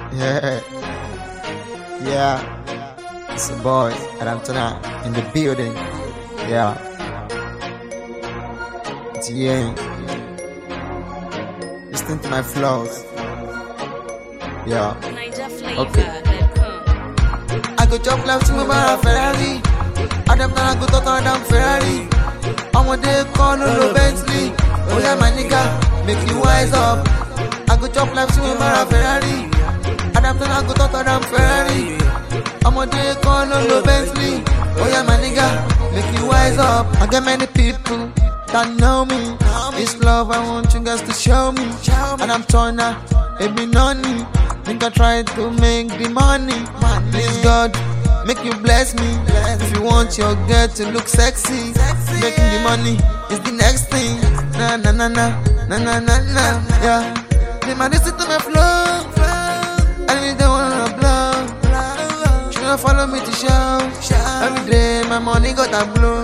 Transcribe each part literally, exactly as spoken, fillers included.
Yeah, yeah, it's a boy, Adam Tona in the building. Yeah, it's Yang. Listen to my flows. Yeah, okay. I go jump left to my Ferrari. Adam Tona go talk Adam Ferrari. I'm one day call no Bentley. Oh yeah, my nigga, make you wise up. I go jump left to my Ferrari. Adam Tona go talk Adam Ferrari. I'm one day call no Bentley. Oh yeah, my nigga, make you wise up. I got many people that know me. It's love I want you guys to show me. And I'm Tona, it be none. Nigga try to make the money. Please God, make you bless me. If you want your girl to look sexy, making the money is the next thing. Na na na na na na na na. Yeah, they might listen to my flow. I really don't wanna blow. She don't follow me to show. Every day my money got a blow.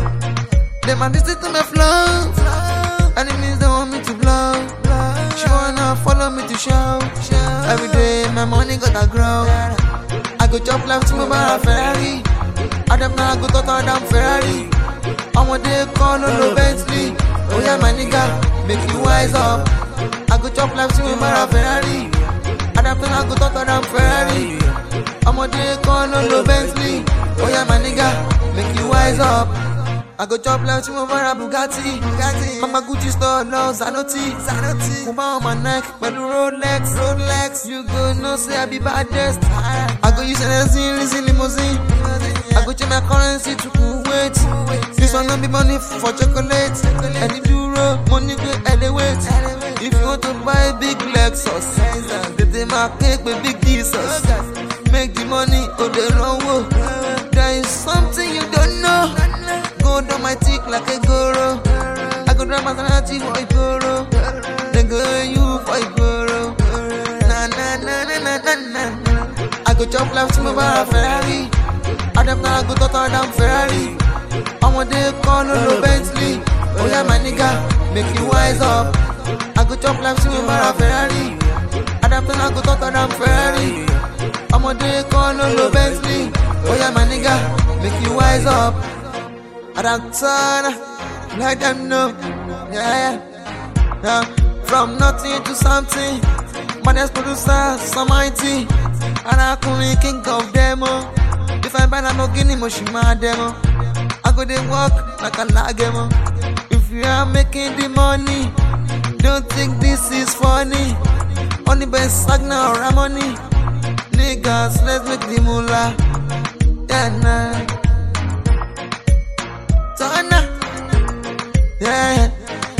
They might listen to my flow. Enemies don't want me to blow. She wanna follow me to show. Every day my money got a grow. I go jump left to my Ferrari. Adam Tona go talk Adam Ferrari. I'm one day call no Bentley. Oh yeah, my nigga, make you wise up. I go jump left to my Ferrari. Adam Tona go talk Adam Ferrari. I'm one day call no Bentley. Oh yeah, my nigga, make you wise up. I go jump left to my Bugatti. Bugatti. Mama Gucci store, no Zanotti. Zanotti. Kumba on my neck, but the Rolex, Rolex. You go no say I be baddest. I go use an limousine, limousine. I go change my currency to Kuwait. This one don't be money for chocolate. And the euro, money go elevate. If you want to buy a big Lexus, they take my cake with big Jesus. Make the money go the wrong way. There is something you don't know. Go down my tick like a guru. I go drive my Maserati for a guru. Then go you for a guru. Na na na na na na na. I go jump left to my Ferrari. Adam Tona go talk Adam Ferrari. I'm one day call no Bentley. Oh yeah, my nigga, make you wise up. I go jump left to my Ferrari. Adam Tona go talk Adam Ferrari. I'm one day call no Bentley. Oh yeah, my nigga, make you wise up. Adam Tona, let them know. Yeah, yeah, yeah. From nothing to something. Baddest producer, some mighty. And I couldn't king of demo. If I buy a Lamborghini, Moshima demo. I go they walk like a lagemo. If you are making the money, don't think this is funny. Only by Sagna or Ramoni. Niggas, let's make the moolah. Yeah, nah. Tona. Yeah,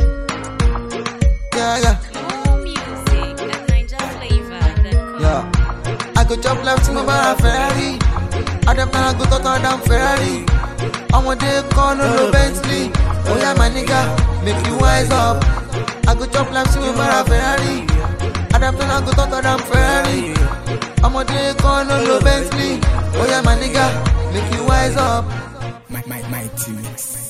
yeah, yeah. More music at Niger Flavor dot com. Yeah. I go jump left to my Ferrari. Adam Tona go talk Adam Ferrari. I'm one day call no Bentley. Oh yeah, my nigga, make you wise up. I go jump left to my Ferrari. Adam Tona go talk Adam Ferrari. I'm one day call no Bentley. Oh yeah, my nigga, make you wise up. My, my, my team.